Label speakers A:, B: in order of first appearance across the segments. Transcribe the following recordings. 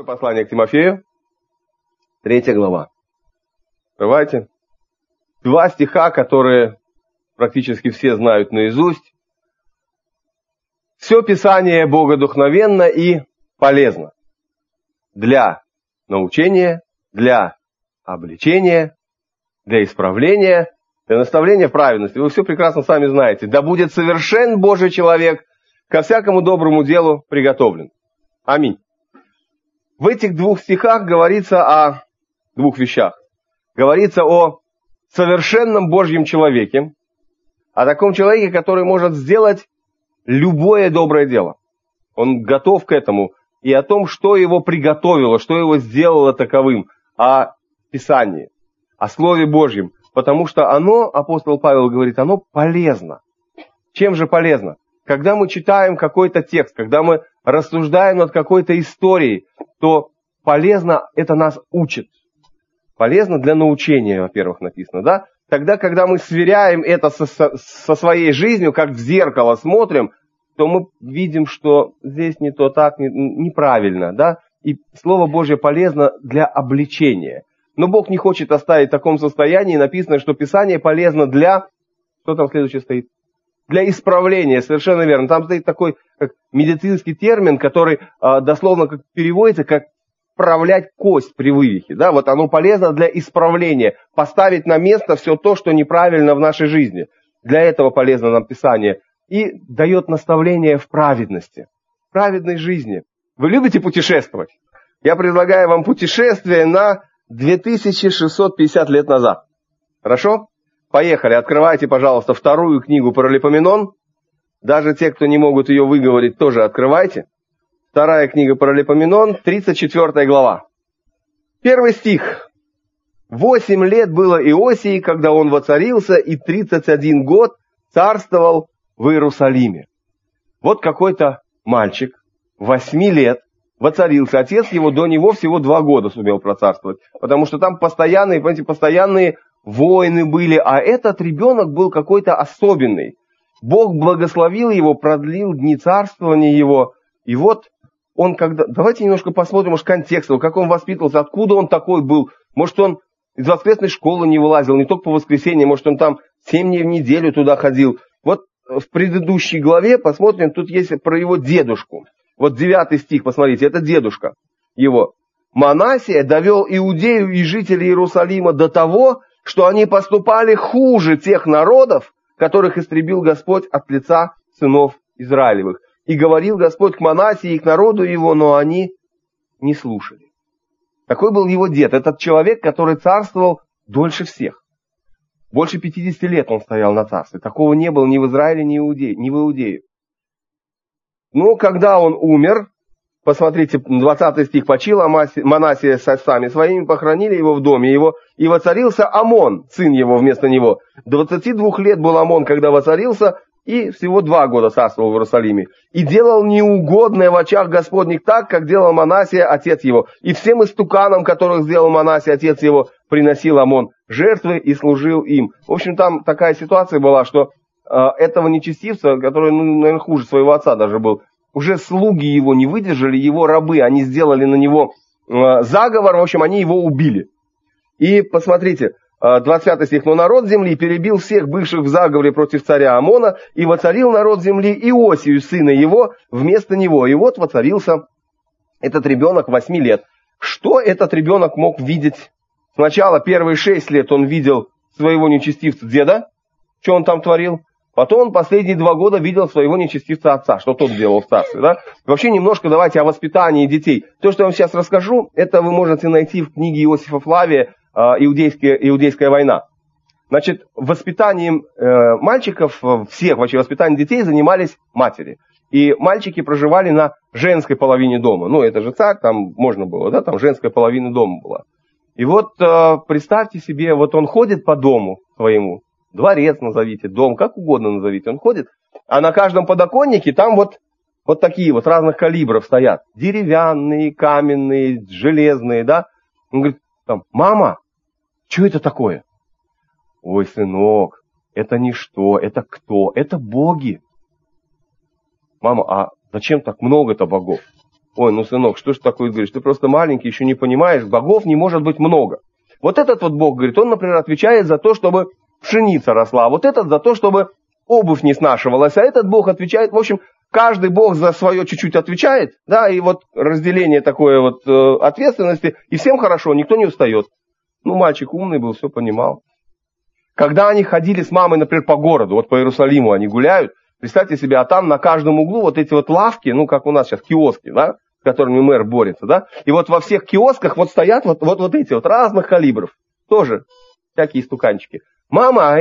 A: Второе послание к Тимофею, 3 глава. Давайте. 2 стиха, которые практически все знают наизусть. Все Писание богодухновенно и полезно для научения, для обличения, для исправления, для наставления в праведности. Вы все прекрасно сами знаете. Да будет совершен Божий человек, ко всякому доброму делу приготовлен. Аминь. В этих 2 стихах говорится о 2 вещах. Говорится о совершенном Божьем человеке, о таком человеке, который может сделать любое доброе дело. Он готов к этому. И о том, что его приготовило, что его сделало таковым. О Писании, о Слове Божьем. Потому что оно, апостол Павел говорит, оно полезно. Чем же полезно? Когда мы читаем какой-то текст, когда мы рассуждаем над какой-то историей, то полезно это нас учит. Полезно для научения, во-первых, написано, да? Тогда, когда мы сверяем это со своей жизнью, как в зеркало смотрим, то мы видим, что здесь не то так, неправильно, да? И Слово Божье полезно для обличения. Но Бог не хочет оставить в таком состоянии. Написано, что Писание полезно для... Что там следующее стоит? Для исправления, совершенно верно. Там стоит такой как медицинский термин, который дословно как переводится как вправлять кость при вывихе. Да? Вот оно полезно для исправления, поставить на место все то, что неправильно в нашей жизни. Для этого полезно нам Писание. И дает наставление в праведности, в праведной жизни. Вы любите путешествовать? Я предлагаю вам путешествие на 2650 лет назад. Хорошо? Поехали, открывайте, пожалуйста, 2 книгу Паралипоменон. Даже те, кто не могут ее выговорить, тоже открывайте. 2 книга Паралипоменон, 34 глава. 1 стих. 8 лет было Иосии, когда он воцарился, и 31 год царствовал в Иерусалиме. Вот какой-то мальчик, 8 лет, воцарился. Отец его до него всего 2 года сумел процарствовать. Потому что там постоянные, понимаете, постоянные войны были, а этот ребенок был какой-то особенный. Бог благословил его, продлил дни царствования его. И вот он когда... Давайте немножко посмотрим, может, контекст, как он воспитывался, откуда он такой был. Может, он из воскресной школы не вылазил, не только по воскресеньям, может, он там 7 дней в неделю туда ходил. Вот в предыдущей главе посмотрим, тут есть про его дедушку. Вот 9 стих, посмотрите, это дедушка его. Манасия довел Иудею и жителей Иерусалима до того, что они поступали хуже тех народов, которых истребил Господь от лица сынов Израилевых. И говорил Господь к Манасии и к народу его, но они не слушали. Такой был его дед, этот человек, который царствовал дольше всех. Больше 50 лет он стоял на царстве. Такого не было ни в Израиле, ни в Иудее. Но когда он умер, посмотрите, 20 стих, почил Манасия с отцами своими, похоронили его в доме его, и воцарился Амон, сын его вместо него. 22 лет был Амон, когда воцарился, и всего 2 года царствовал в Иерусалиме. И делал неугодное в очах Господних так, как делал Манасия, отец его. И всем истуканам, которых сделал Манасия, отец его, приносил Амон жертвы и служил им. В общем, там такая ситуация была, что этого нечестивца, который, наверное, хуже своего отца даже был, уже слуги его не выдержали, его рабы, они сделали на него заговор, в общем, они его убили. И посмотрите, 25 стих. «Но народ земли перебил всех бывших в заговоре против царя Амона, и воцарил народ земли Иосию, сына его, вместо него». И вот воцарился этот ребенок 8 лет. Что этот ребенок мог видеть? Сначала первые 6 лет он видел своего нечестивца деда, что он там творил. Потом он последние 2 года видел своего нечестивца отца, что тот делал в царстве. Да? Вообще немножко давайте о воспитании детей. То, что я вам сейчас расскажу, это вы можете найти в книге Иосифа Флавия «Иудейская война». Значит, воспитанием мальчиков, всех вообще воспитанием детей занимались матери. И мальчики проживали на женской половине дома. Ну, это же царь, там можно было, да, там женская половина дома была. И вот представьте себе, вот он ходит по дому своему, дворец назовите, дом, как угодно назовите, он ходит, а на каждом подоконнике там вот такие вот разных калибров стоят. Деревянные, каменные, железные, да. Он говорит, там, мама, что это такое? Ой, сынок, это не что, это кто? Это боги. Мама, а зачем так много-то богов? Ой, ну, сынок, что ж такое говоришь? Ты просто маленький, еще не понимаешь, богов не может быть много. Вот этот вот Бог, говорит, он, например, отвечает за то, чтобы пшеница росла, а вот этот за то, чтобы обувь не снашивалась, а этот Бог отвечает, в общем, каждый Бог за свое чуть-чуть отвечает, да, и вот разделение такое вот ответственности, и всем хорошо, никто не устает. Ну, мальчик умный был, все понимал. Когда они ходили с мамой, например, по городу, вот по Иерусалиму они гуляют, представьте себе, а там на каждом углу вот эти вот лавки, ну, как у нас сейчас киоски, да, с которыми мэр борется, да, и вот во всех киосках вот стоят вот эти вот разных калибров, тоже всякие стуканчики. Мама, а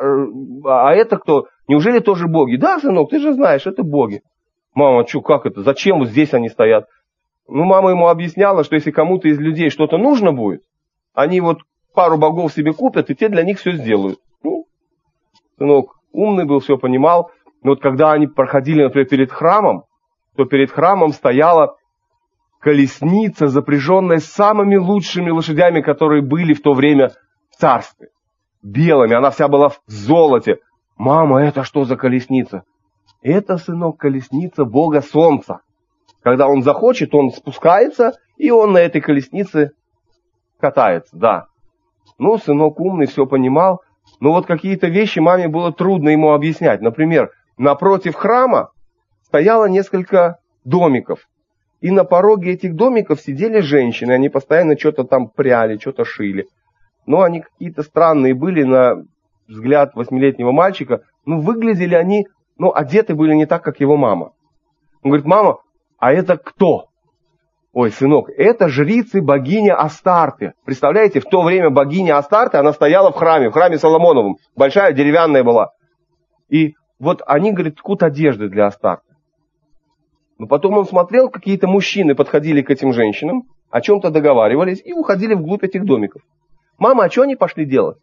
A: это кто? Неужели тоже боги? Да, сынок, ты же знаешь, это боги. Мама, что, как это? Зачем вот здесь они стоят? Ну, мама ему объясняла, что если кому-то из людей что-то нужно будет, они вот пару богов себе купят, и те для них все сделают. Ну, сынок умный был, все понимал. Но вот когда они проходили, например, перед храмом, то перед храмом стояла колесница, запряженная самыми лучшими лошадями, которые были в то время в царстве. Белыми, она вся была в золоте. Мама, это что за колесница? Это, сынок, колесница Бога Солнца. Когда он захочет, он спускается, и он на этой колеснице катается, да. Ну, сынок умный, все понимал. Но вот какие-то вещи маме было трудно ему объяснять. Например, напротив храма стояло несколько домиков. И на пороге этих домиков сидели женщины. Они постоянно что-то там пряли, что-то шили. Но они какие-то странные были на взгляд 8-летнего мальчика. Ну, выглядели они, ну, одеты были не так, как его мама. Он говорит, мама, а это кто? Ой, сынок, это жрицы богини Астарты. Представляете, в то время богиня Астарты, она стояла в храме Соломоновом. Большая, деревянная была. И вот они, говорит, ткут одежды для Астарты. Но потом он смотрел, какие-то мужчины подходили к этим женщинам, о чем-то договаривались и уходили вглубь этих домиков. Мама, а что они пошли делать?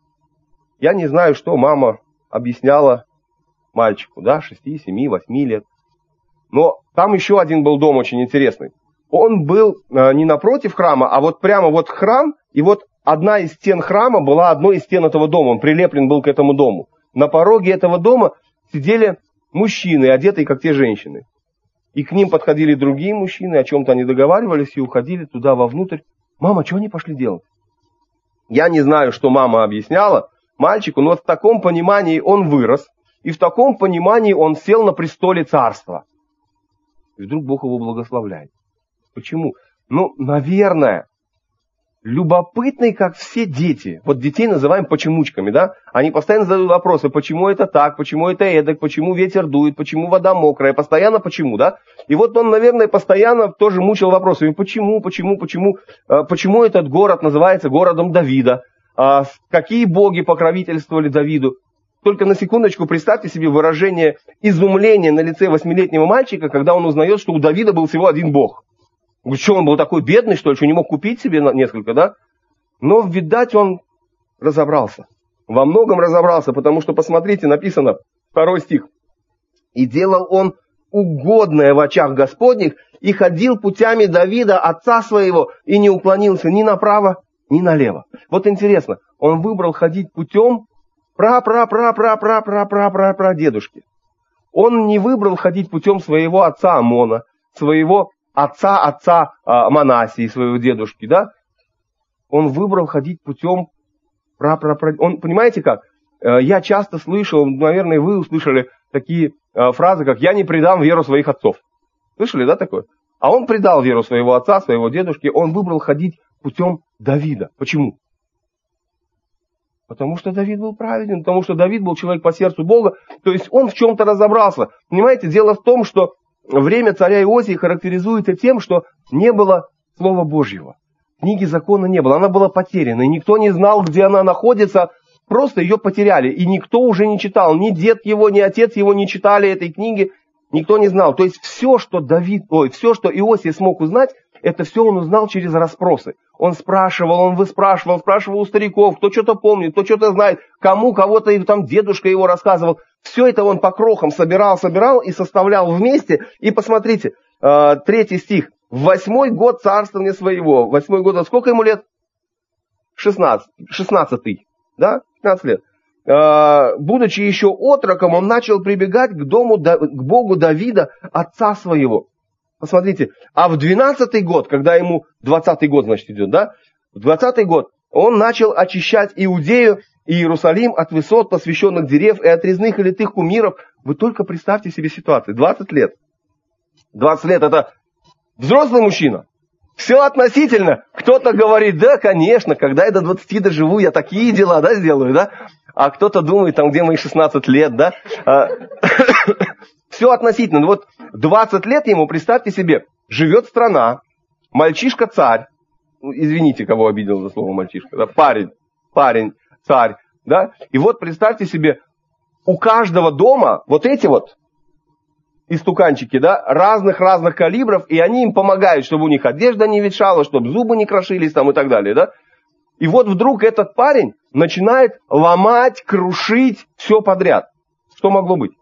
A: Я не знаю, что мама объясняла мальчику, да, 6, 7, 8 лет. Но там еще один был дом очень интересный. Он был не напротив храма, а вот прямо вот храм, и вот одна из стен храма была одной из стен этого дома, он прилеплен был к этому дому. На пороге этого дома сидели мужчины, одетые как те женщины. И к ним подходили другие мужчины, о чем-то они договаривались и уходили туда вовнутрь. Мама, что они пошли делать? Я не знаю, что мама объясняла мальчику, но вот в таком понимании он вырос, и в таком понимании он сел на престоле царства. И вдруг Бог его благословляет. Почему? Ну, наверное, любопытный, как все дети. Вот детей называем почемучками, да? Они постоянно задают вопросы, почему это так, почему это эдак, почему ветер дует, почему вода мокрая, постоянно почему, да? И вот он, наверное, постоянно тоже мучил вопросами, почему этот город называется городом Давида, какие боги покровительствовали Давиду. Только на секундочку представьте себе выражение изумления на лице 8-летнего мальчика, когда он узнает, что у Давида был всего один бог. Говорит, что он был такой бедный, что ли, что не мог купить себе несколько, да? Но, видать, он разобрался. Во многом разобрался, потому что, посмотрите, написано, 2 стих. «И делал он угодное в очах Господних, и ходил путями Давида, отца своего, и не уклонился ни направо, ни налево». Вот интересно, он выбрал ходить путем прадедушки. Он не выбрал ходить путем своего отца Амона, своего отца Манасии, своего дедушки, да? Он выбрал ходить путем Он, понимаете как? Я часто слышал, наверное, вы услышали такие фразы, как «я не предам веру своих отцов». Слышали, да, такое? А он предал веру своего отца, своего дедушки, он выбрал ходить путем Давида. Почему? Потому что Давид был праведен, потому что Давид был человек по сердцу Бога, то есть он в чем-то разобрался. Понимаете, дело в том, что время царя Иосии характеризуется тем, что не было Слова Божьего. Книги закона не было, она была потеряна, и никто не знал, где она находится, просто ее потеряли. И никто уже не читал, ни дед его, ни отец его не читали этой книги, никто не знал. То есть все, что Иосия смог узнать, это все он узнал через расспросы. Он спрашивал, он выспрашивал, спрашивал у стариков, кто что-то помнит, кто что-то знает, кого-то там дедушка его рассказывал. Все это он по крохам собирал и составлял вместе. И посмотрите, 3 стих. В 8-й год царствования своего. 8-й год, сколько ему лет? 16-й, да? 15 лет. Будучи еще отроком, он начал прибегать к Богу Давида, отца своего. Посмотрите, а в 12-й год, когда ему 20-й год, значит, идет, да? В 20-й год он начал очищать Иудею и Иерусалим от высот, посвященных дерев и от резных и литых кумиров. Вы только представьте себе ситуацию. 20 лет. 20 лет это взрослый мужчина. Все относительно. Кто-то говорит, да, конечно, когда я до 20 доживу, я такие дела, да, сделаю, да? А кто-то думает, там, где мои 16 лет, да? Все относительно. Ну вот 20 лет ему, представьте себе, живет страна, мальчишка-царь. Извините, кого обидел за слово мальчишка. Да? Парень, царь. Да? И вот представьте себе, у каждого дома вот эти вот истуканчики, да, разных калибров, и они им помогают, чтобы у них одежда не ветшала, чтобы зубы не крошились там и так далее, да. И вот вдруг этот парень начинает ломать, крушить все подряд. Что могло быть?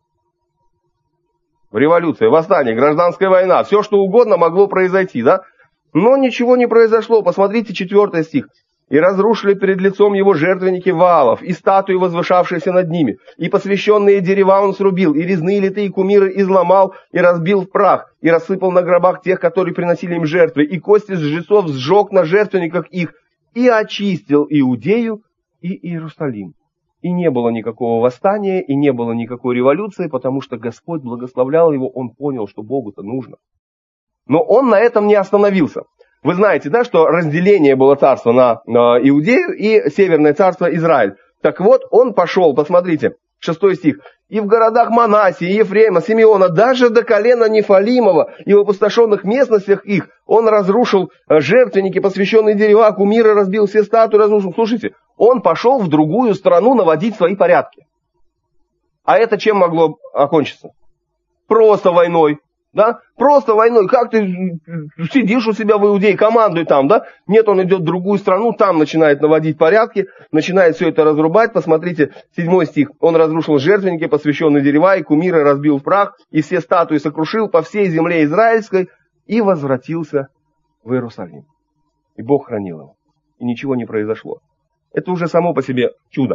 A: Революция, восстание, гражданская война, все что угодно могло произойти, да. Но ничего не произошло. Посмотрите 4 стих. «И разрушили перед лицом его жертвенники Ваалов, и статуи, возвышавшиеся над ними, и посвященные дерева он срубил, и резные литые кумиры изломал, и разбил в прах, и рассыпал на гробах тех, которые приносили им жертвы, и кости жрецов сжег на жертвенниках их, и очистил Иудею и Иерусалим». И не было никакого восстания, и не было никакой революции, потому что Господь благословлял его, он понял, что Богу-то нужно. Но он на этом не остановился. Вы знаете, да, что разделение было царства на Иудею и северное царство Израиль. Так вот, он пошел, посмотрите, 6 стих. «И в городах Манасии, Ефрема, Симеона, даже до колена Нефалимова и в опустошенных местностях их, он разрушил жертвенники, посвященные дерева, кумиры, разбил все статуи, разрушил». Слушайте, он пошел в другую страну наводить свои порядки. А это чем могло окончиться? Просто войной. Да? Просто войной. Как ты сидишь у себя в Иудее, командуй там, да? Нет, он идет в другую страну, там начинает наводить порядки, начинает все это разрубать. Посмотрите, 7 стих. «Он разрушил жертвенники, посвященные дерева, и кумиры разбил в прах, и все статуи сокрушил по всей земле израильской, и возвратился в Иерусалим». И Бог хранил его. И ничего не произошло. Это уже само по себе чудо.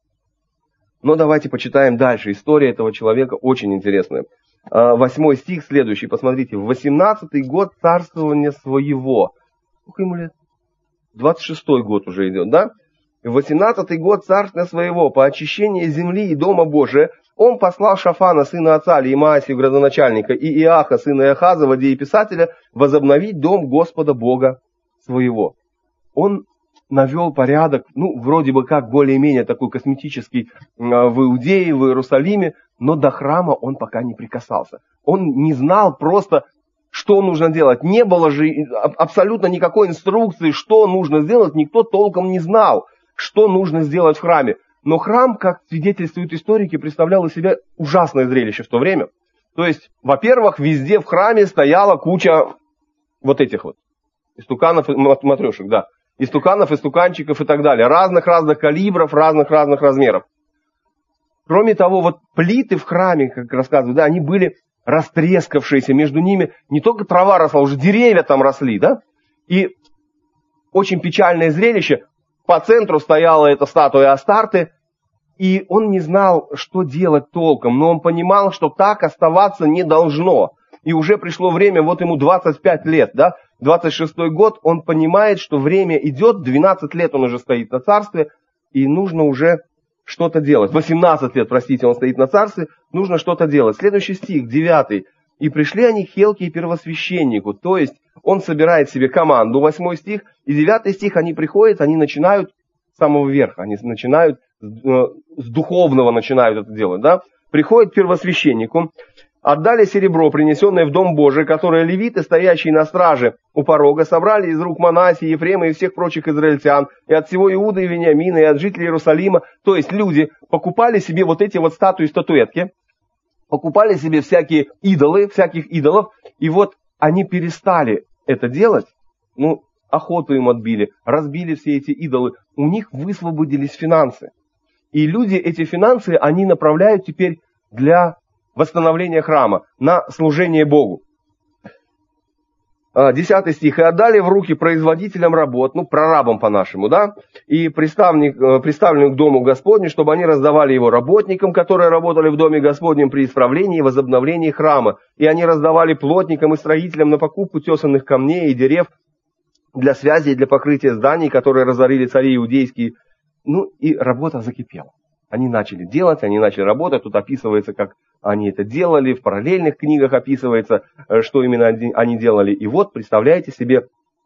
A: Но давайте почитаем дальше. История этого человека очень интересная. 8 стих следующий, посмотрите. «В 18-й год царствования своего». Сколько ему лет? 26-й год уже идет, да? «В 18-й год царствования своего, по очищению земли и дома Божия, он послал Шафана, сына Ацалии, и Маасию, градоначальника, и Иаха, сына Иахаза, водееписателя, возобновить дом Господа Бога своего». Он навел порядок, ну, вроде бы как более-менее такой косметический в Иудее, в Иерусалиме, но до храма он пока не прикасался. Он не знал просто, что нужно делать. Не было же абсолютно никакой инструкции, что нужно сделать, никто толком не знал, что нужно сделать в храме. Но храм, как свидетельствуют историки, представлял из себя ужасное зрелище в то время. То есть, во-первых, везде в храме стояла куча вот этих вот истуканов и матрешек, да. Истуканов, истуканчиков и так далее. Разных калибров, разных размеров. Кроме того, вот плиты в храме, как рассказывают, да, они были растрескавшиеся, между ними не только трава росла, уже деревья там росли, да. И очень печальное зрелище. По центру стояла эта статуя Астарты, и он не знал, что делать толком, но он понимал, что так оставаться не должно. И уже пришло время, вот ему 25 лет, да, 26-й год, он понимает, что время идет, 12 лет он уже стоит на царстве, и нужно уже что-то делать. 18 лет, простите, он стоит на царстве, нужно что-то делать. Следующий стих, 9. «И пришли они к Хелке и первосвященнику», то есть он собирает себе команду, 8 стих, и 9 стих, они приходят, они начинают с самого верха, они начинают, с духовного начинают это делать, да, приходят к первосвященнику, отдали серебро, принесенное в Дом Божий, которое левиты, стоящие на страже у порога, собрали из рук Манасии, Ефрема и всех прочих израильтян, и от всего Иуды и Вениамина, и от жителей Иерусалима. То есть люди покупали себе вот эти вот статуи-статуэтки, покупали себе всякие идолы, всяких идолов, и вот они перестали это делать, ну, охоту им отбили, разбили все эти идолы, у них высвободились финансы. И люди эти финансы, они направляют теперь для восстановления храма, на служение Богу. 10 стих. «И отдали в руки производителям работ», прорабам по-нашему, да, и приставленным к дому Господню, чтобы они раздавали его работникам, которые работали в доме Господнем при исправлении и возобновлении храма. И они раздавали плотникам и строителям на покупку тесанных камней и дерев для связи и для покрытия зданий, которые разорили цари иудейские. И работа закипела. Они начали делать, они начали работать. Тут описывается, как они это делали. В параллельных книгах описывается, что именно они делали. И вот, представляете себе,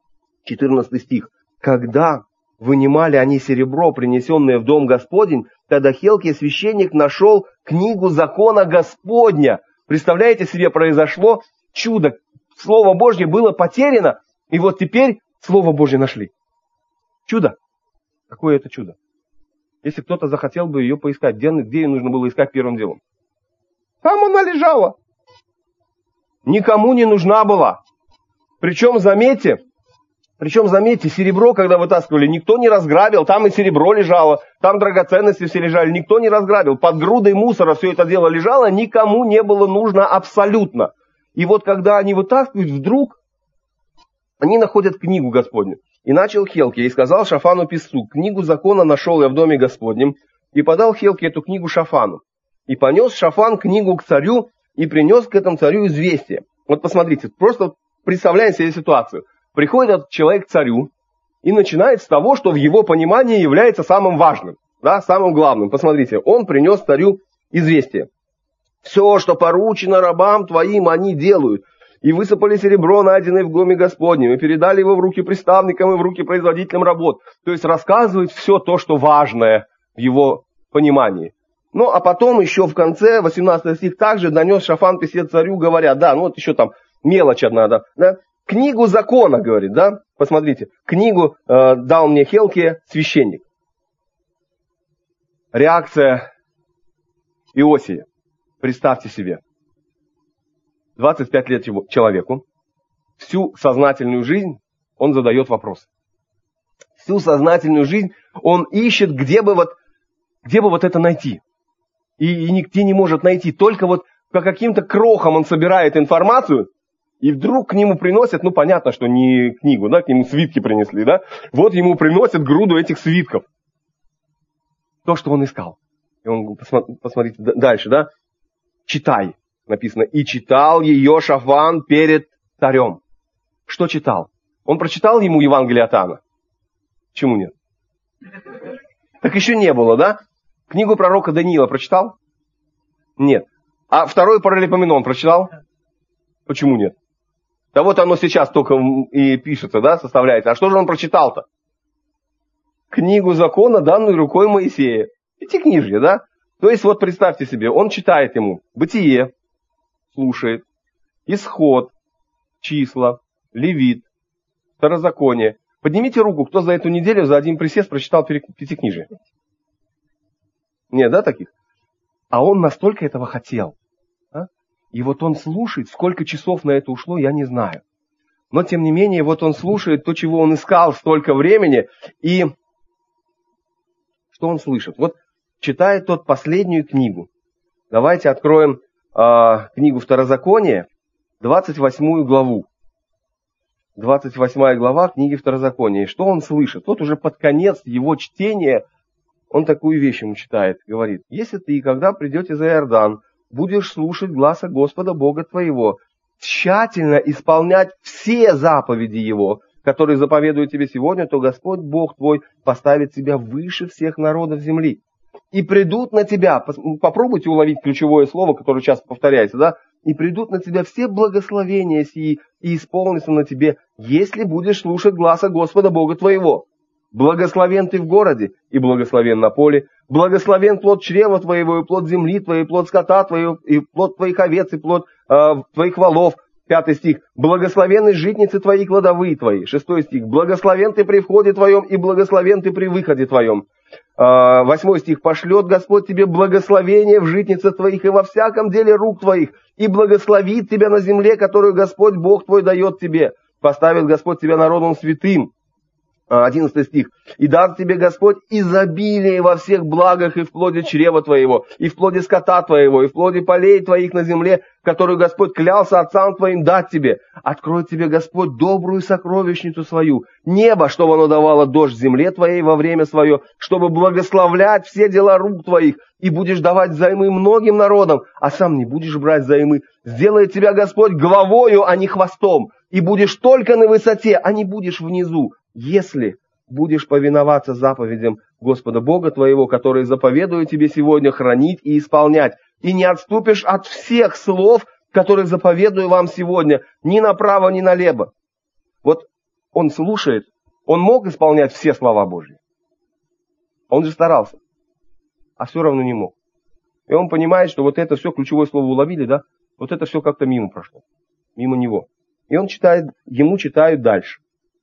A: 14 стих. «Когда вынимали они серебро, принесенное в дом Господень, тогда Хилкия священник нашел книгу закона Господня». Представляете себе, произошло чудо. Слово Божье было потеряно, и вот теперь Слово Божье нашли. Чудо. Какое это чудо? Если кто-то захотел бы ее поискать, где ее нужно было искать первым делом? Там она лежала. Никому не нужна была. Причем, заметьте, серебро, когда вытаскивали, никто не разграбил. Там и серебро лежало, там драгоценности все лежали. Никто не разграбил. Под грудой мусора все это дело лежало, никому не было нужно абсолютно. И вот когда они вытаскивают, вдруг они находят книгу Господню. «И начал Хилкия, и сказал Шафану писцу: книгу закона нашел я в доме Господнем, и подал Хилкия эту книгу Шафану. И понес Шафан книгу к царю, и принес к этому царю известие». Вот посмотрите, просто представляем себе ситуацию. Приходит этот человек к царю, и начинает с того, что в его понимании является самым важным, да, самым главным. Посмотрите, он принес царю известие. «Все, что поручено рабам твоим, они делают. И высыпали серебро, найденное в доме Господнем, и передали его в руки приставникам и в руки производителям работ». То есть рассказывает все то, что важное в его понимании. А потом еще в конце, 18 стих, также донес Шафан писец царю, говоря, еще там мелочь одна, да, книгу закона, говорит, да, посмотрите, книгу дал мне Хилкия, священник. Реакция Иосии, представьте себе. 25 лет человеку, всю сознательную жизнь он задает вопросы. Всю сознательную жизнь он ищет, где бы это найти. И нигде не может найти. Только вот по каким-то крохам он собирает информацию, и вдруг к нему приносят, понятно, что не книгу, да, к нему свитки принесли, да. Вот ему приносят груду этих свитков. То, что он искал. И он, посмотрите дальше, да. Читай. Написано, и читал ее Шафан перед царем. Что читал? Он прочитал ему Евангелие от Иоанна? Почему нет? Так еще не было, да? Книгу пророка Даниила прочитал? Нет. А второй Паралипоменон прочитал? Почему нет? Да вот оно сейчас только и пишется, да, составляется. А что же он прочитал-то? Книгу закона, данную рукой Моисея. Пятикнижье, да? То есть вот представьте себе, он читает ему Бытие, слушает, Исход, Числа, Левит, Второзаконие. Поднимите руку, кто за эту неделю за один присест прочитал Пятикнижие. Нет, да, таких? А он настолько этого хотел. А? И вот он слушает, сколько часов на это ушло, я не знаю. Но, тем не менее, вот он слушает то, чего он искал столько времени, и что он слышит? Вот читает тот последнюю книгу. Давайте откроем книгу Второзакония, 28 главу. 28 глава книги Второзакония. И что он слышит? Вот уже под конец его чтения он такую вещь ему читает. Говорит, если ты, когда придете за Иордан, будешь слушать гласа Господа Бога твоего, тщательно исполнять все заповеди Его, которые заповедуют тебе сегодня, то Господь Бог твой поставит тебя выше всех народов земли. И придут на тебя, попробуйте уловить ключевое слово, которое часто повторяется, да? И придут на тебя все благословения сии, и исполнятся на тебе, если будешь слушать гласа Господа Бога твоего. Благословен ты в городе, и благословен на поле. Благословен плод чрева твоего, и плод земли твоей, и плод скота твоего, и плод твоих овец, и плод твоих волов. 5 стих. Благословенны житницы твои, кладовые твои. 6 стих. Благословен ты при входе твоем, и благословен ты при выходе твоем. 8 стих. Пошлет Господь тебе благословение в житницах твоих и во всяком деле рук твоих, и благословит тебя на земле, которую Господь Бог твой дает тебе. Поставит Господь тебя народом святым. 11 стих. «И даст тебе Господь изобилие во всех благах и в плоде чрева твоего, и в плоде скота твоего, и в плоде полей твоих на земле, которую Господь клялся отцам твоим дать тебе. Откроет тебе Господь добрую сокровищницу свою, небо, чтобы оно давало дождь земле твоей во время свое, чтобы благословлять все дела рук твоих, и будешь давать взаймы многим народам, а сам не будешь брать взаймы. Сделает тебя Господь главою, а не хвостом, и будешь только на высоте, а не будешь внизу, если будешь повиноваться заповедям Господа Бога твоего, которые заповедую тебе сегодня хранить и исполнять, и не отступишь от всех слов, которые заповедую вам сегодня, ни направо, ни налево». Вот он слушает, он мог исполнять все слова Божьи. Он же старался, а все равно не мог. И он понимает, что вот это все, ключевое слово уловили, да? Вот это все как-то мимо прошло, мимо него. И он читает, ему читают дальше.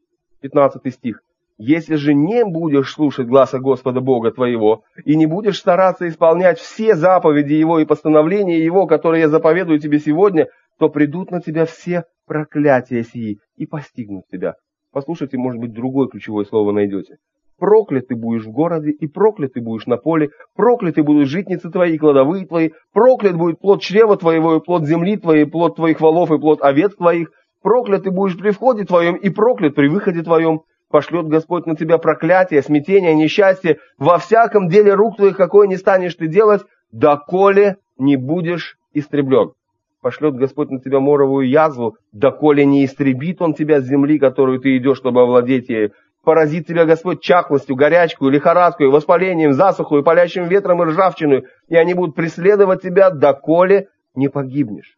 A: 15 стих. «Если же не будешь слушать гласа Господа Бога твоего, и не будешь стараться исполнять все заповеди Его и постановления Его, которые я заповедую тебе сегодня, то придут на тебя все проклятия сии и постигнут тебя». Послушайте, может быть, другое ключевое слово найдете. «Проклят ты будешь в городе, и проклят ты будешь на поле, прокляты будут житницы твои и кладовые твои, проклят будет плод чрева твоего, и плод земли твоей, и плод твоих волов, и плод овец твоих, проклят ты будешь при входе твоем, и проклят при выходе твоем. Пошлет Господь на тебя проклятие, смятение, несчастье во всяком деле рук твоих, какое не станешь ты делать, доколе не будешь истреблен. Пошлет Господь на тебя моровую язву, доколе не истребит Он тебя с земли, которую ты идешь, чтобы овладеть ею. Поразит тебя Господь чахлостью, горячкой, лихорадкой, воспалением, засухой, палящим ветром и ржавчиной, и они будут преследовать тебя, доколе не погибнешь.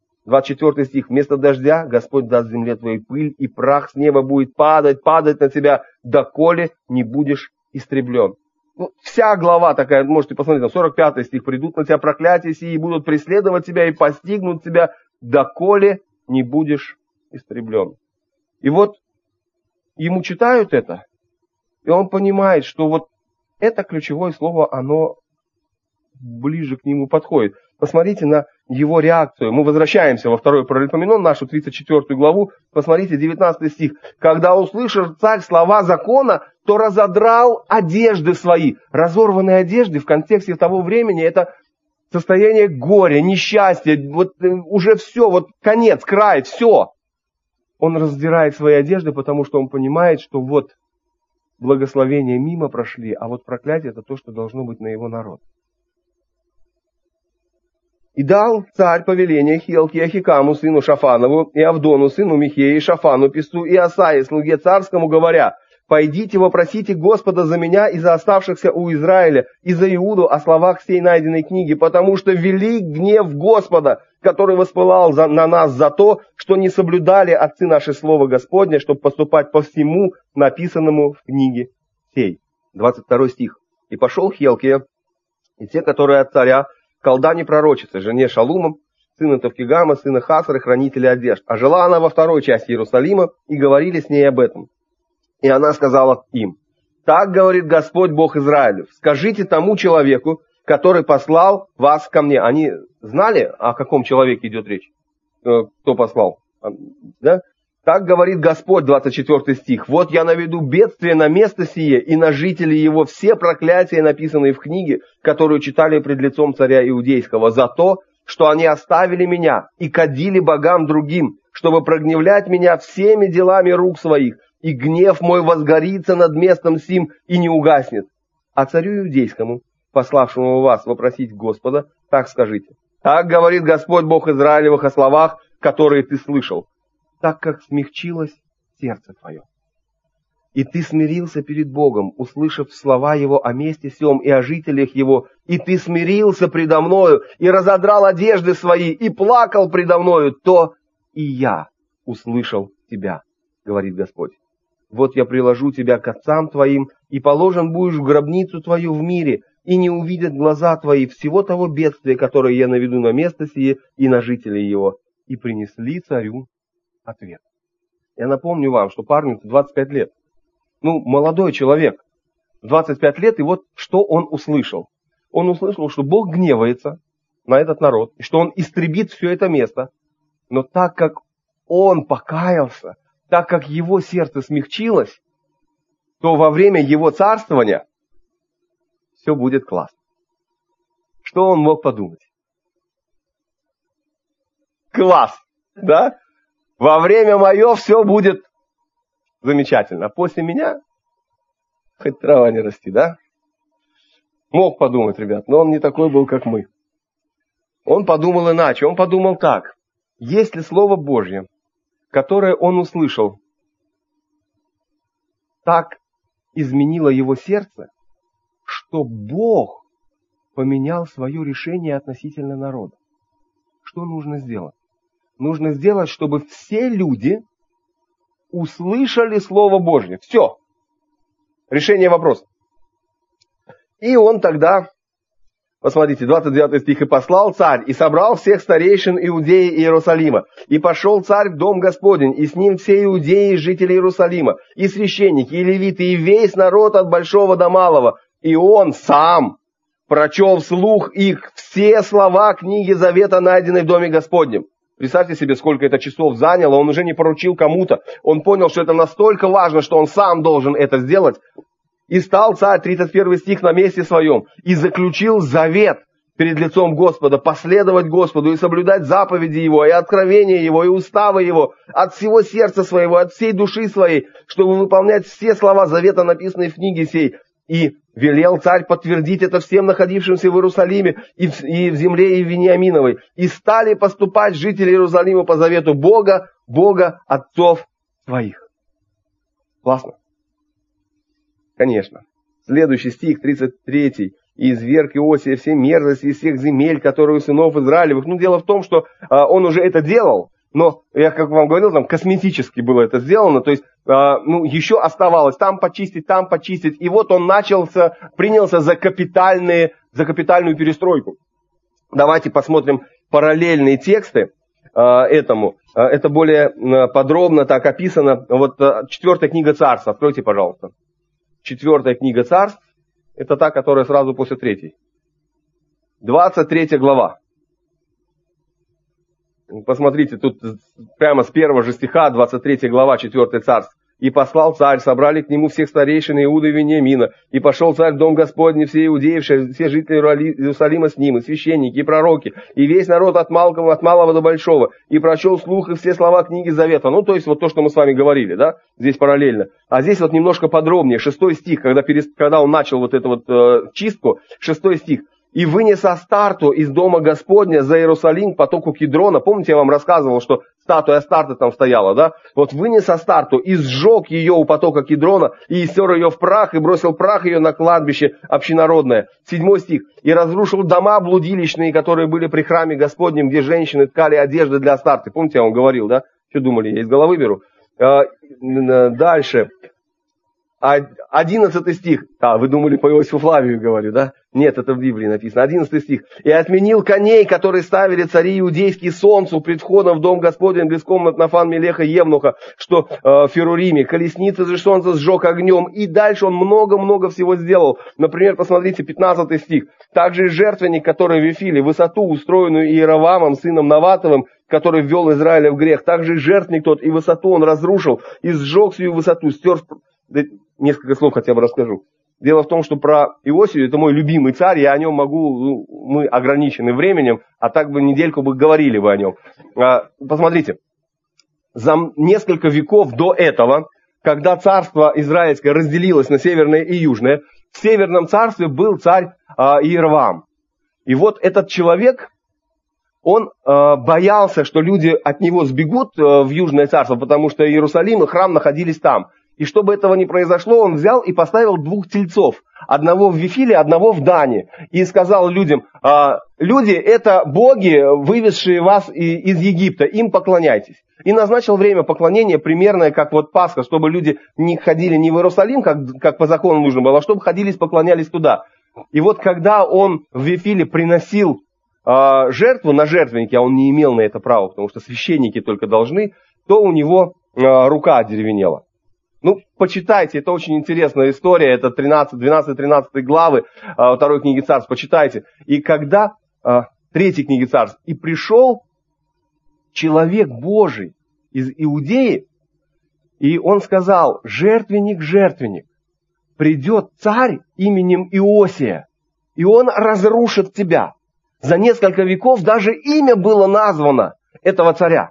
A: 24 стих. «Вместо дождя Господь даст земле твоей пыль, и прах с неба будет падать на тебя, доколе не будешь истреблен». Ну, вся глава такая, можете посмотреть, 45 стих. «Придут на тебя проклятия сии, и будут преследовать тебя, и постигнут тебя, доколе не будешь истреблен». И вот ему читают это, и он понимает, что вот это ключевое слово, оно ближе к нему подходит. Посмотрите на его реакцию. Мы возвращаемся во второй Паралипоменон, нашу 34 главу. Посмотрите, 19 стих. «Когда услышал царь слова закона, то разодрал одежды свои». Разорванные одежды в контексте того времени — это состояние горя, несчастья. Вот уже все, вот конец, край, все. Он раздирает свои одежды, потому что он понимает, что вот благословения мимо прошли, а вот проклятие — это то, что должно быть на его народ. «И дал царь повеление Хилкии Ахикаму, сыну Шафанову, и Авдону, сыну Михеи, Шафану, писцу, и Асае, слуге царскому, говоря: пойдите вопросите Господа за меня и за оставшихся у Израиля, и за Иуду о словах всей найденной книги, потому что велик гнев Господа, который воспылал на нас за то, что не соблюдали отцы наши слово Господне, чтобы поступать по всему написанному в книге сей». 22 стих. «И пошел Хилкия, и те, которые от царя, колдане пророчицы, жене Шалума, сына Тавкигама, сына Хасры, хранителя одежд. А жила она во второй части Иерусалима, и говорили с ней об этом. И она сказала им: так говорит Господь Бог Израилев, скажите тому человеку, который послал вас ко мне». Они знали, о каком человеке идет речь? Кто послал? Да? «Так говорит Господь», 24 стих, «вот я наведу бедствие на место сие, и на жителей его все проклятия, написанные в книге, которую читали пред лицом царя Иудейского, за то, что они оставили меня и кадили богам другим, чтобы прогневлять меня всеми делами рук своих, и гнев мой возгорится над местом сим и не угаснет. А царю Иудейскому, пославшему вас вопросить Господа, так скажите: так говорит Господь Бог Израилевых о словах, которые ты слышал, так как смягчилось сердце твое. И ты смирился перед Богом, услышав слова Его о месте сем и о жителях Его, и ты смирился предо мною, и разодрал одежды свои, и плакал предо мною, то и я услышал тебя, говорит Господь. Вот я приложу тебя к отцам твоим, и положен будешь в гробницу твою в мире, и не увидят глаза твои всего того бедствия, которое я наведу на место сие и на жителей его. И принесли царю ответ. Я напомню вам, что парню 25 лет. Молодой человек. 25 лет, и вот что он услышал. Он услышал, что Бог гневается на этот народ, и что Он истребит все это место. Но так как он покаялся, так как его сердце смягчилось, то во время его царствования все будет классно. Что он мог подумать? Класс, да? Во время мое все будет замечательно. А после меня хоть трава не расти, да? Мог подумать, ребят, но он не такой был, как мы. Он подумал иначе. Он подумал так. Если Слово Божье, которое он услышал, так изменило его сердце, что Бог поменял свое решение относительно народа. Что нужно сделать? Нужно сделать, чтобы все люди услышали Слово Божье. Все. Решение вопроса. И он тогда, посмотрите, 29 стих, «И послал царь, и собрал всех старейшин Иудеи и Иерусалима. И пошел царь в дом Господень, и с ним все иудеи, жители Иерусалима, и священники, и левиты, и весь народ от большого до малого. И он сам прочел вслух их все слова книги Завета, найденной в доме Господнем». Представьте себе, сколько это часов заняло. Он уже не поручил кому-то. Он понял, что это настолько важно, что он сам должен это сделать. «И стал царь», 31 стих, «на месте своем, и заключил завет перед лицом Господа, последовать Господу и соблюдать заповеди Его, и откровения Его, и уставы Его, от всего сердца своего, от всей души своей, чтобы выполнять все слова завета, написанные в книге сей. И велел царь подтвердить это всем находившимся в Иерусалиме и в земле Вениаминовой. И стали поступать жители Иерусалима по завету Бога, Бога отцов своих». Классно? Конечно. Следующий стих, 33. «И изверг Иосия все мерзости из всех земель, которые у сынов Израилевых». Ну, дело в том, что он уже это делал, но, я как вам говорил, там косметически было это сделано, то есть, еще оставалось там почистить. И вот он принялся за капитальную перестройку. Давайте посмотрим параллельные тексты этому. Это более подробно так описано. Вот 4 книга Царств. Откройте, пожалуйста. 4 книга Царств. Это та, которая сразу после 3. 23 глава. Посмотрите, тут прямо с 1 же стиха, 23 глава, 4 Царств. «И послал царь, собрали к нему всех старейшин Иуды и Вениамина, и пошел царь в дом Господний, все иудеи, все жители Иерусалима с ним, и священники, и пророки, и весь народ от малого до большого, и прочел вслух и все слова книги Завета». Ну, то есть, вот то, что мы с вами говорили, да, здесь параллельно. А здесь вот немножко подробнее, 6 стих, когда он начал вот эту вот чистку, 6 стих. «И вынес Астарту из дома Господня за Иерусалим к потоку Кидрона». Помните, я вам рассказывал, что статуя Астарты там стояла, да? Вот вынес Астарту и сжег ее у потока Кидрона, и истер ее в прах, и бросил прах ее на кладбище общенародное. 7 стих. «И разрушил дома блудилищные, которые были при храме Господнем, где женщины ткали одежды для Астарты». Помните, я вам говорил, да? Что думали, я из головы беру? Дальше. 11 стих. Вы думали, по Иосифу Флавию говорю, да? Нет, это в Библии написано. 11 стих. «И отменил коней, которые ставили цари иудейские солнцу пред входом в дом Господень близ комнат Нафан, Мелеха и Евнуха, что в Феруриме. Колесницы же солнца сжег огнем». И дальше он много-много всего сделал. Например, посмотрите, 15 стих. «Также и жертвенник, который в Вифиле, высоту, устроенную Иеровамом, сыном Наватовым, который ввел Израиля в грех. Также и жертвенник тот, и высоту он разрушил, и сжег сию высоту, стер». Несколько слов хотя бы расскажу. Дело в том, что про Иосию, это мой любимый царь, я о нем могу, мы ограничены временем, а так бы недельку бы говорили бы о нем. Посмотрите, за несколько веков до этого, когда царство израильское разделилось на северное и южное, в северном царстве был царь Иеровам. И вот этот человек, он боялся, что люди от него сбегут в южное царство, потому что Иерусалим и храм находились там. И чтобы этого не произошло, он взял и поставил 2 тельцов. Одного в Вифиле, одного в Дане. И сказал людям: люди, это боги, вывезшие вас из Египта, им поклоняйтесь. И назначил время поклонения примерное, как вот Пасха, чтобы люди не ходили не в Иерусалим, как по закону нужно было, а чтобы ходили, поклонялись туда. И вот когда он в Вифиле приносил жертву на жертвеннике, а он не имел на это права, потому что священники только должны, то у него рука одеревенела. Ну, почитайте, это очень интересная история, это 12-13 главы 2 книги Царств, почитайте. И когда, 3 книги Царств, и пришел человек Божий из Иудеи, и он сказал: жертвенник, жертвенник, придет царь именем Иосия, и он разрушит тебя. За несколько веков даже имя было названо этого царя.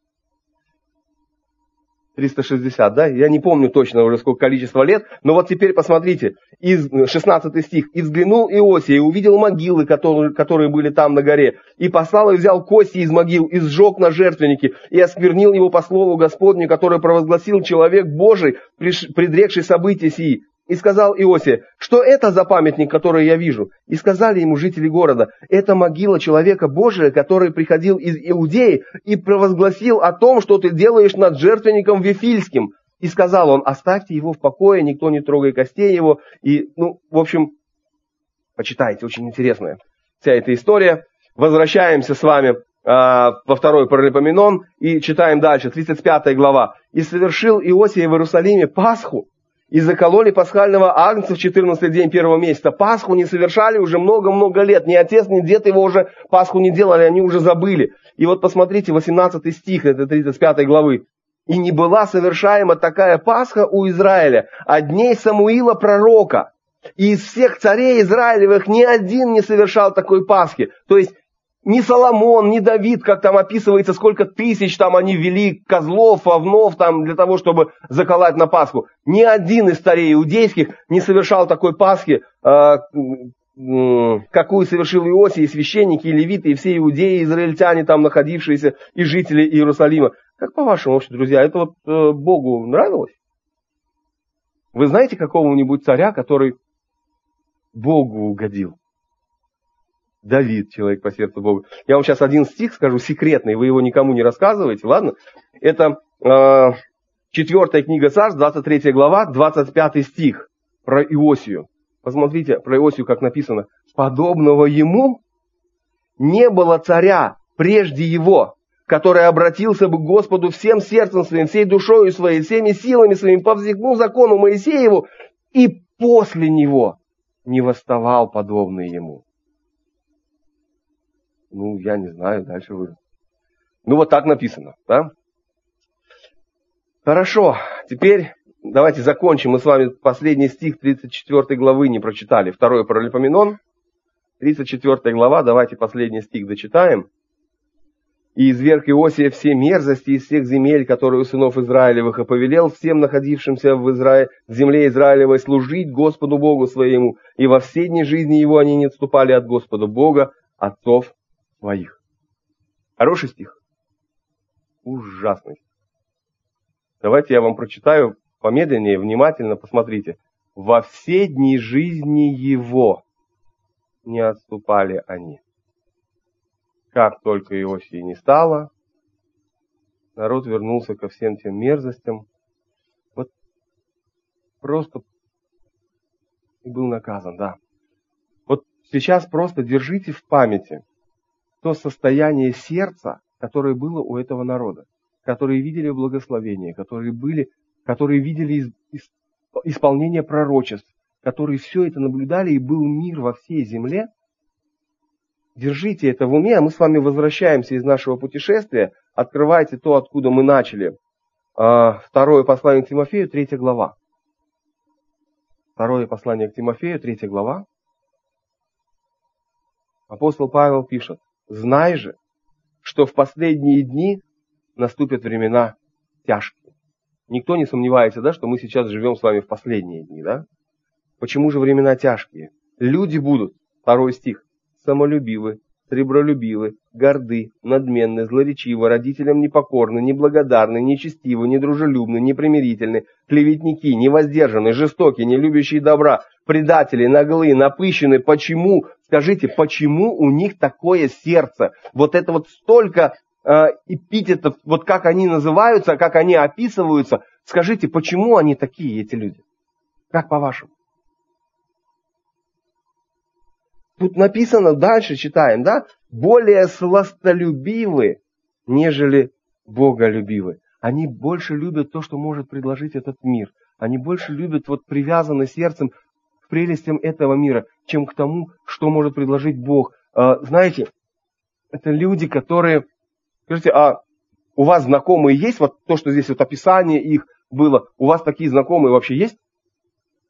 A: 360, да? Я не помню точно уже сколько количество лет, но вот теперь посмотрите, 16 стих. «И взглянул Иосия, и увидел могилы, которые были там на горе, и послал и взял кости из могил, и сжег на жертвеннике, и осквернил его по слову Господню, который провозгласил человек Божий, предрекший события сии. И сказал Иосия: что это за памятник, который я вижу? И сказали ему жители города: это могила человека Божия, который приходил из Иудеи и провозгласил о том, что ты делаешь над жертвенником Вифильским. И сказал он: оставьте его в покое, никто не трогай костей его. И, в общем, почитайте, очень интересная вся эта история. Возвращаемся с вами во второй Паралипоменон и читаем дальше, 35 глава. «И совершил Иосия в Иерусалиме Пасху, и закололи пасхального агнца в 14-й день первого месяца». Пасху не совершали уже много-много лет. Ни отец, ни дед его уже Пасху не делали, они уже забыли. И вот посмотрите, 18 стих, это 35 главы. «И не была совершаема такая Пасха у Израиля от дней Самуила пророка. И из всех царей Израилевых ни один не совершал такой Пасхи». То есть ни Соломон, ни Давид, как там описывается, сколько тысяч там они вели козлов, овнов там для того, чтобы заколоть на Пасху. Ни один из царей иудейских не совершал такой Пасхи, какую совершил Иосия, и священники, и левиты, и все иудеи, и израильтяне там находившиеся, и жители Иерусалима. Как по-вашему, вообще, друзья, это вот Богу нравилось? Вы знаете какого-нибудь царя, который Богу угодил? Давид, человек по сердцу Бога. Я вам сейчас один стих скажу, секретный, вы его никому не рассказываете, ладно? Это 4 книга Царств, 23 глава, 25 стих про Иосию. Посмотрите про Иосию, как написано. «Подобного ему не было царя прежде его, который обратился бы к Господу всем сердцем своим, всей душою своей, всеми силами своими, по всему закону Моисееву, и после него не восставал подобный ему». Я не знаю, дальше вы. Вот так написано, да? Хорошо, теперь давайте закончим. Мы с вами последний стих 34 главы не прочитали. 2 Паралипоменон, 34 глава, давайте последний стих дочитаем. «И изверг Иосия все мерзости из всех земель, которые у сынов Израилевых, и повелел всем находившимся в земле Израилевой служить Господу Богу своему, и во все дни жизни его они не отступали от Господа Бога, отцов своих». Хороший стих? Ужасный. Давайте я вам прочитаю помедленнее, внимательно, посмотрите. «Во все дни жизни его не отступали они». Как только Иосии не стало, народ вернулся ко всем тем мерзостям. Вот просто и был наказан, да. Вот сейчас просто держите в памяти то состояние сердца, которое было у этого народа, которые видели благословение, которые видели исполнение пророчеств, которые все это наблюдали, и был мир во всей земле. Держите это в уме, а мы с вами возвращаемся из нашего путешествия. Открывайте то, откуда мы начали. Второе послание к Тимофею, 3 глава. Второе послание к Тимофею, 3 глава. Апостол Павел пишет: «Знай же, что в последние дни наступят времена тяжкие». Никто не сомневается, да, что мы сейчас живем с вами в последние дни, да? Почему же времена тяжкие? Люди будут, 2 стих, самолюбивы, сребролюбивы, горды, надменны, злоречивы, родителям непокорны, неблагодарны, нечестивы, недружелюбны, непримирительны, клеветники, невоздержаны, жестоки, не любящие добра, предатели, наглые, напыщенные. Почему? Скажите, почему у них такое сердце? Вот это вот столько эпитетов, вот как они называются, как они описываются. Скажите, почему они такие, эти люди? Как по-вашему? Тут написано, дальше читаем, да? Более сластолюбивы, нежели боголюбивы. Они больше любят то, что может предложить этот мир. Они больше любят, вот привязаны сердцем к прелестям этого мира, чем к тому, что может предложить Бог. Знаете, это люди, которые... Скажите, а у вас знакомые есть? Вот то, что здесь вот описание их было. У вас такие знакомые вообще есть?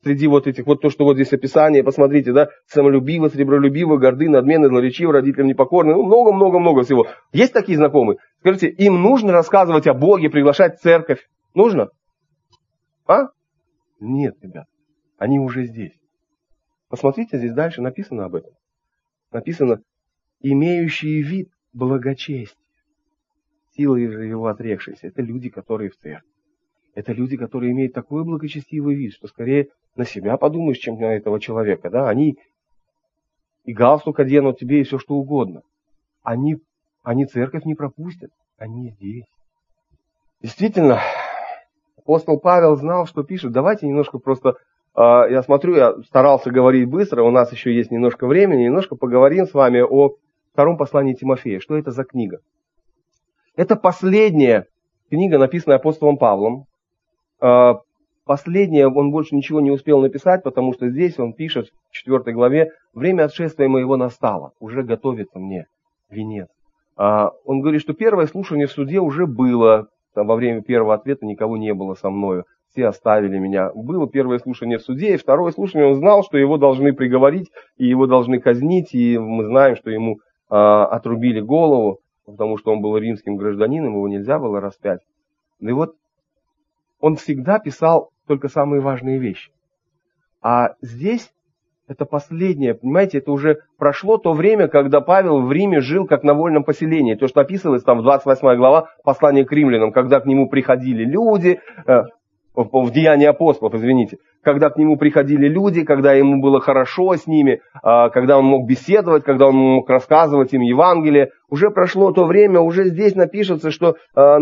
A: среди вот этих, вот то, что вот здесь описание, посмотрите, да, самолюбиво, сребролюбиво, горды, надменны, злоречивы, родителям непокорны, ну, много-много-много всего. Есть такие знакомые? Скажите, им нужно рассказывать о Боге, приглашать в церковь? Нужно? А? Нет, ребят, они уже здесь. Посмотрите, здесь дальше написано об этом. Написано, имеющие вид благочестия, силой же его отрекшиеся. Это люди, которые в церкви. Это люди, которые имеют такой благочестивый вид, что скорее на себя подумаешь, чем на этого человека. Да? Они и галстук оденут тебе, и все что угодно. Они церковь не пропустят. Они здесь. Действительно, апостол Павел знал, что пишет. Давайте немножко просто, я смотрю, я старался говорить быстро, у нас еще есть немножко времени, немножко поговорим с вами о втором послании Тимофея. Что это за книга? Это последняя книга, написанная апостолом Павлом. Последняя, он больше ничего не успел написать, потому что здесь он пишет в 4 главе, время отшествия моего настало, уже готовится мне венец. Он говорит, что первое слушание в суде уже было, там, во время первого ответа никого не было со мною, все оставили меня. Было первое слушание в суде, и второе слушание он знал, что его должны приговорить, и его должны казнить, и мы знаем, что ему отрубили голову, потому что он был римским гражданином, его нельзя было распять. И вот он всегда писал только самые важные вещи. А здесь это последнее, понимаете, это уже прошло то время, когда Павел в Риме жил как на вольном поселении. То, что описывается там в 28 глава послания к римлянам, когда к нему приходили люди, в Деянии апостолов, извините, когда к нему приходили люди, когда ему было хорошо с ними, когда он мог беседовать, когда он мог рассказывать им Евангелие. Уже прошло то время, уже здесь написано, что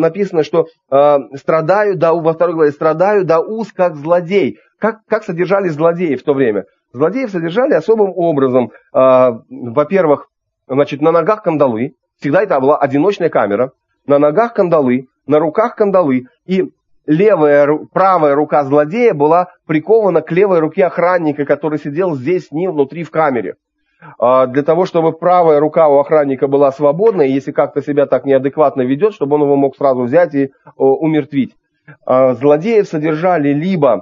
A: страдаю, во 2 главе, страдаю до уз, как злодей. Как содержались злодеи в то время? Злодеев содержали особым образом. Во-первых, значит, на ногах кандалы, всегда это была одиночная камера, на ногах кандалы, на руках кандалы, и правая рука злодея была прикована к левой руке охранника, который сидел здесь с ним внутри в камере. Для того, чтобы правая рука у охранника была свободна, и если как-то себя так неадекватно ведет, чтобы он его мог сразу взять и умертвить. Злодеев содержали либо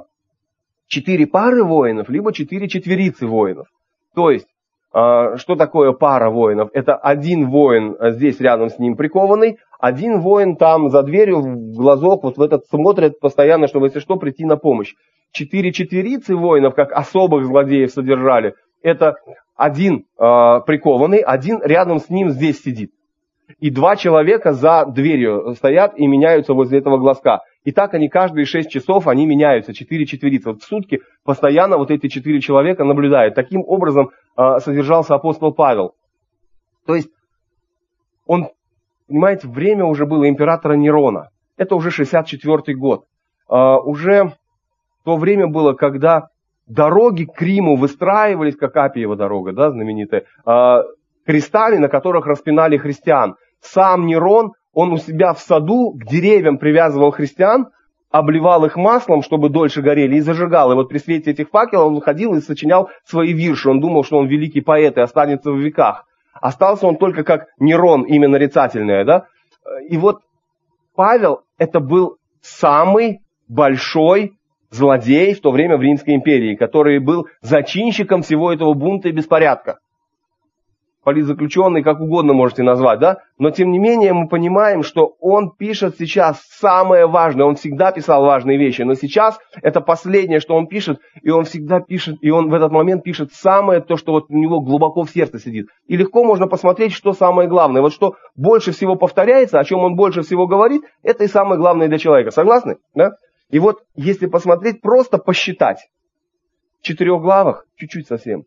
A: 4 пары воинов, либо 4 четверицы воинов. То есть, что такое пара воинов? Это один воин здесь рядом с ним прикованный, один воин там за дверью в глазок вот в этот смотрит постоянно, чтобы, если что, прийти на помощь. 4 четверицы воинов, как особых злодеев содержали, это один прикованный, один рядом с ним здесь сидит. И 2 человека за дверью стоят и меняются возле этого глазка. И так они каждые 6 часов, они меняются, 4 четверицы. Вот в сутки постоянно вот эти 4 человека наблюдают. Таким образом содержался апостол Павел. То есть, он, понимаете, время уже было императора Нерона. Это уже 64-й год. Уже то время было, когда дороги к Риму выстраивались, как Аппиева дорога, да, знаменитая, крестами, на которых распинали христиан. Сам Нерон, он у себя в саду к деревьям привязывал христиан, обливал их маслом, чтобы дольше горели, и зажигал. И вот при свете этих факелов он ходил и сочинял свои вирши. Он думал, что он великий поэт и останется в веках. Остался он только как Нерон, имя нарицательное, да? И вот Павел, это был самый большой злодей в то время в Римской империи, который был зачинщиком всего этого бунта и беспорядка. Политзаключенный, как угодно можете назвать, да? Но тем не менее мы понимаем, что он пишет сейчас самое важное, он всегда писал важные вещи, но сейчас это последнее, что он пишет, и он всегда пишет, и он в этот момент пишет самое то, что вот у него глубоко в сердце сидит. И легко можно посмотреть, что самое главное. Вот что больше всего повторяется, о чем он больше всего говорит, это и самое главное для человека. Согласны? Да? И вот если посмотреть, просто посчитать, в 4 главах, чуть-чуть совсем,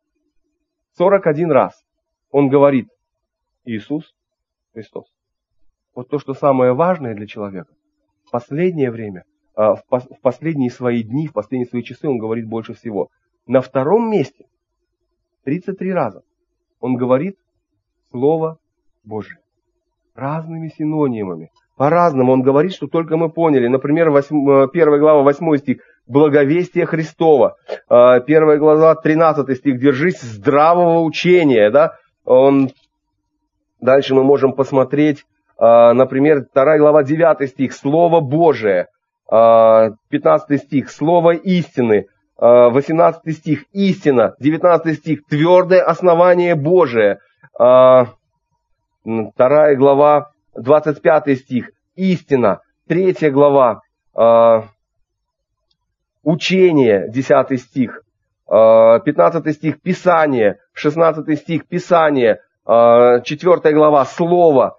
A: 41 раз он говорит Иисус Христос. Вот то, что самое важное для человека. В последнее время, в последние свои дни, в последние свои часы он говорит больше всего. На 2-м месте, 33 раза, он говорит Слово Божие. Разными синонимами. По-разному он говорит, что только мы поняли. Например, 1 глава, 8 стих. Благовестие Христова. 1 глава, 13 стих. Держись здравого учения. Да? Дальше мы можем посмотреть, например, 2 глава, 9 стих, Слово Божие, 15 стих, Слово истины, 18 стих – истина. 19 стих – твердое основание Божие. 2 глава, 25 стих – истина. 3 глава – учение, 10 стих. 15 стих – Писание. 16 стих – Писание. 4 глава – Слово.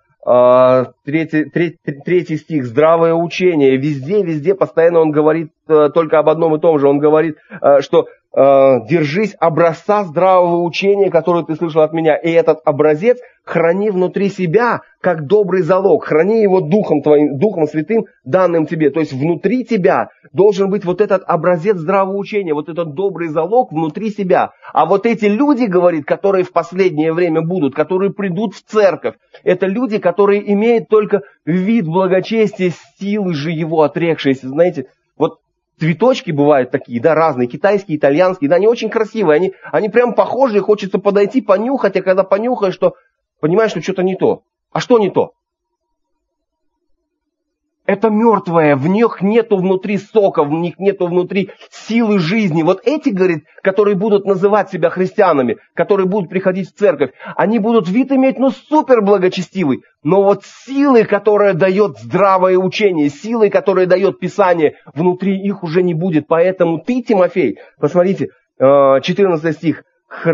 A: 3 стих – здравое учение. Везде постоянно он говорит только об одном и том же. Он говорит, что держись образца здравого учения, которое ты слышал от меня. И этот образец храни внутри себя, как добрый залог. Храни его Духом Твоим, Духом Святым, данным тебе. То есть внутри тебя должен быть вот этот образец здравого учения, вот этот добрый залог внутри себя. А вот эти люди, говорит, которые в последнее время будут, которые придут в церковь, это люди, которые имеют только вид благочестия, силы же его отрекшиеся. Знаете, вот цветочки бывают такие, да, разные, китайские, итальянские, да, они очень красивые, они прям похожие, хочется подойти, понюхать, а когда понюхаешь, то понимаешь, что что-то не то. А что не то? Это мертвое, в них нету внутри сока, в них нету внутри силы жизни. Вот эти, говорит, которые будут называть себя христианами, которые будут приходить в церковь, они будут вид иметь, супер благочестивый. Но вот силы, которая дает здравое учение, силы, которая дает Писание, внутри их уже не будет. Поэтому ты, Тимофей, посмотрите, 14 стих,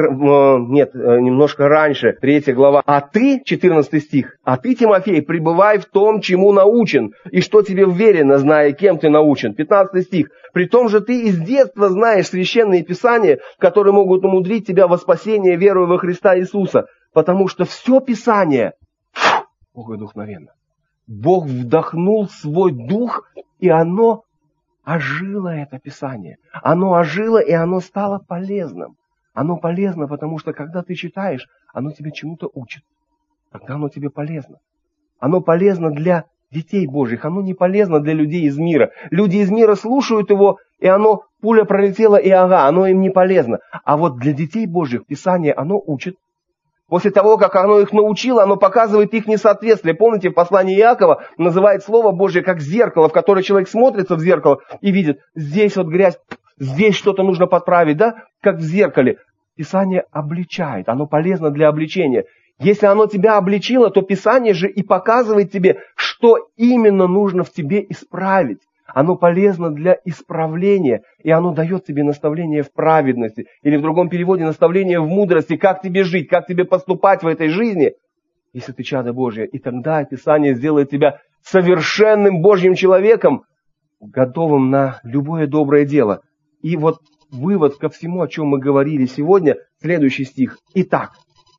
A: немножко раньше, 3 глава. А ты, 14 стих, а ты, Тимофей, пребывай в том, чему научен, и что тебе вверено, зная, кем ты научен. 15 стих. При том же ты из детства знаешь священные писания, которые могут умудрить тебя во спасение, веруя во Христа Иисуса. Потому что все Писание, Бог вдохновенно. Бог вдохнул свой дух, и оно ожило, это Писание. Оно ожило, и оно стало полезным. Оно полезно, потому что когда ты читаешь, оно тебя чему-то учит. Тогда оно тебе полезно. Оно полезно для детей Божьих, оно не полезно для людей из мира. Люди из мира слушают его, и оно, пуля пролетела, и оно им не полезно. А вот для детей Божьих Писание, оно учит. После того, как оно их научило, оно показывает их несоответствие. Помните, в послании Иакова называет Слово Божье как зеркало, в которое человек смотрится в зеркало и видит, здесь вот грязь, здесь что-то нужно подправить, да, как в зеркале. Писание обличает, оно полезно для обличения. Если оно тебя обличило, то Писание же и показывает тебе, что именно нужно в тебе исправить. Оно полезно для исправления, и оно дает тебе наставление в праведности, или в другом переводе наставление в мудрости, как тебе жить, как тебе поступать в этой жизни, если ты чадо Божие. И тогда Писание сделает тебя совершенным Божьим человеком, готовым на любое доброе дело. И вот вывод ко всему, о чем мы говорили сегодня, следующий стих. Итак,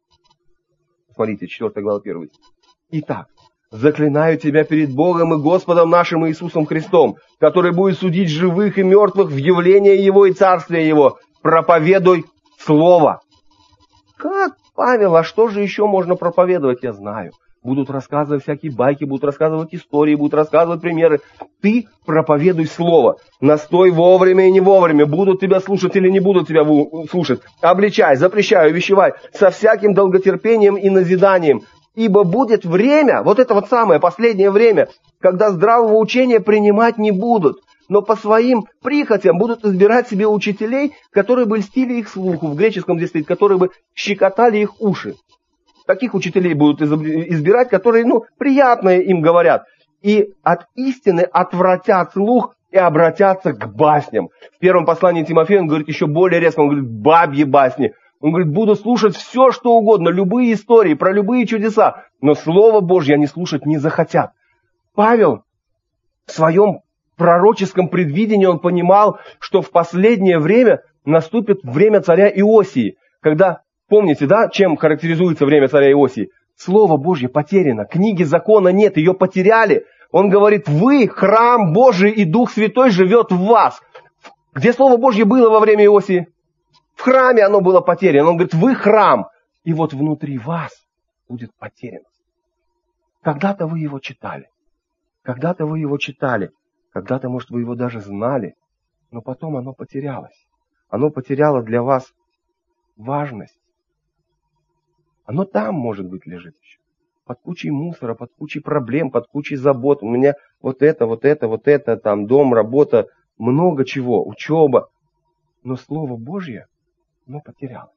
A: смотрите, 4 глава 1 стих. Итак, заклинаю тебя перед Богом и Господом нашим Иисусом Христом, который будет судить живых и мертвых в явление Его и Царствие Его. Проповедуй Слово. Как, Павел, а что же еще можно проповедовать? Я знаю. Будут рассказывать всякие байки, будут рассказывать истории, будут рассказывать примеры. Ты проповедуй Слово. Настой вовремя и не вовремя. Будут тебя слушать или не будут тебя слушать. Обличай, запрещай, увещевай. Со всяким долготерпением и назиданием. Ибо будет время, вот это вот самое последнее время, когда здравого учения принимать не будут, но по своим прихотям будут избирать себе учителей, которые бы льстили их слуху, в греческом здесь стоит, которые бы щекотали их уши. Таких учителей будут избирать, которые, приятно им говорят. И от истины отвратят слух и обратятся к басням. В первом послании Тимофею он говорит еще более резко, он говорит, бабьи басни. Он говорит, буду слушать все, что угодно, любые истории, про любые чудеса, но Слово Божье они слушать не захотят. Павел в своем пророческом предвидении он понимал, что в последнее время наступит время царя Иосии, когда, помните, да, чем характеризуется время царя Иосии? Слово Божье потеряно, книги закона нет, ее потеряли. Он говорит, вы, храм Божий, и Дух Святой живет в вас. Где Слово Божье было во время Иосии? В храме оно было потеряно. Он говорит, вы храм. И вот внутри вас будет потеряно. Когда-то вы его читали. Когда-то вы его читали. Когда-то, может, вы его даже знали. Но потом оно потерялось. Оно потеряло для вас важность. Оно там, может быть, лежит еще. Под кучей мусора, под кучей проблем, под кучей забот. У меня вот это, там дом, работа, много чего, учеба. но Слово Божье, оно потерялось.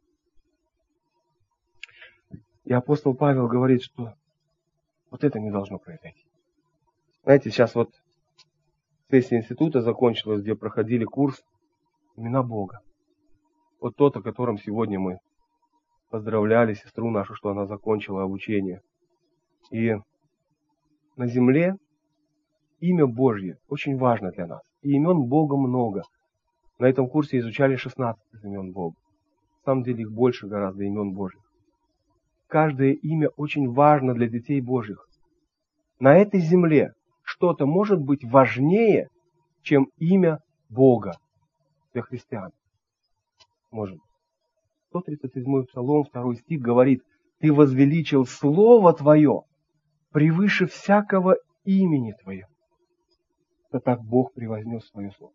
A: И апостол Павел говорит, что вот это не должно произойти. Знаете, сейчас вот сессия института закончилась, где проходили курс «Имена Бога». Вот тот, о котором сегодня мы поздравляли сестру нашу, что она закончила обучение. И на земле имя Божье очень важно для нас. И имен Бога много. На этом курсе изучали 16 имен Бога. На самом деле их больше гораздо имен Божьих. Каждое имя очень важно для детей Божьих. На этой земле что-то может быть важнее, чем имя Бога для христиан. Может. 137-й Псалом, 2 стих говорит: «Ты возвеличил Слово Твое превыше всякого имени Твоего». Это так Бог превознес свое Слово.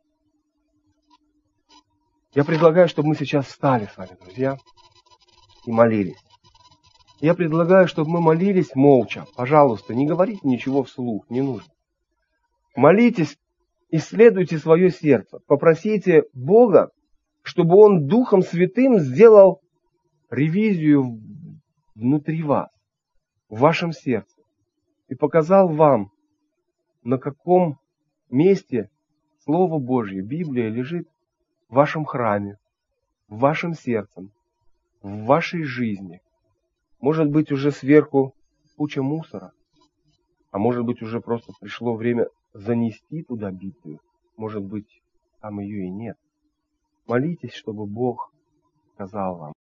A: Я предлагаю, чтобы мы сейчас встали с вами, друзья, и молились. Я предлагаю, чтобы мы молились молча. Пожалуйста, не говорите ничего вслух, не нужно. Молитесь, исследуйте свое сердце. Попросите Бога, чтобы Он Духом Святым сделал ревизию внутри вас, в вашем сердце. И показал вам, на каком месте Слово Божье, Библия, лежит в вашем храме, в вашем сердце, в вашей жизни. Может быть, уже сверху куча мусора, а может быть, уже просто пришло время занести туда Библию. Может быть, там ее и нет. Молитесь, чтобы Бог сказал вам.